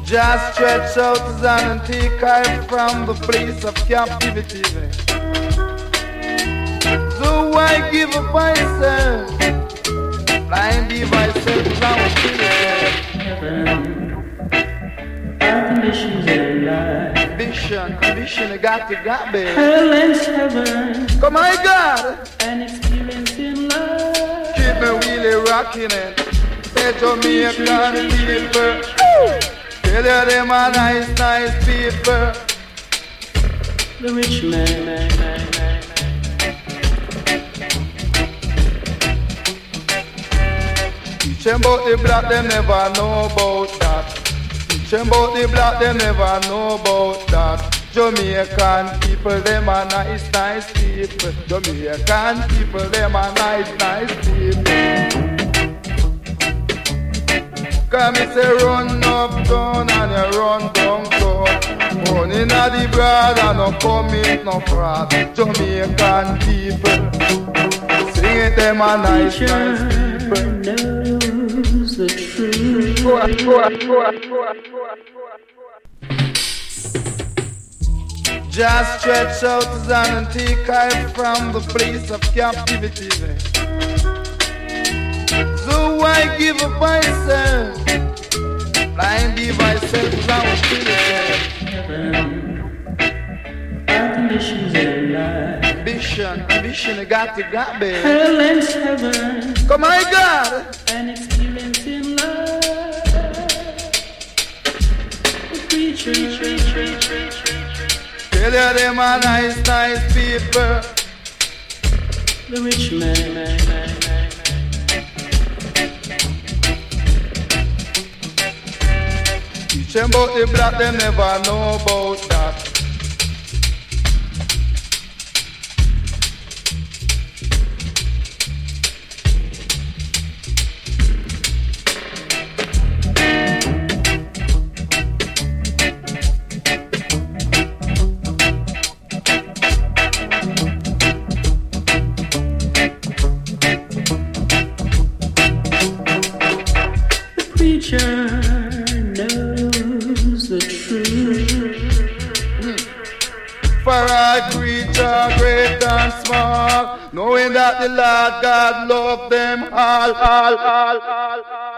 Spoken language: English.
Just stretch out his hand and take her from the place of captivity. So I give up myself, blind leave myself Heaven, our conditions in life. Ambition, you got, baby. Hell and heaven. Come on, God. An experience in life. Keep me really rocking it. Say Jamaican people. Tell you them are nice people. The rich man. Teach them about the black, them never know about that. Teach them about the black, them never know about that. Jamaican people, them are nice people. Jamaican people, them are nice people. Come me say run up down and you run down down. Run inna the broad and no commit no fraud. Jamaican people, sing it, them are nice people. Knows the truth. Go on. Just stretch out his hand and take her from the place of captivity. So I give up myself, blind leave myself Heaven, our conditions in life. Ambition, you got, baby. Hell and heaven. Come on, God. An experience in life. The preacher. Tell you them are nice people. The rich man. Teach them about the black, them never know about that. The preacher knows the truth. For all creature, great and small, knowing that the Lord God loved them all.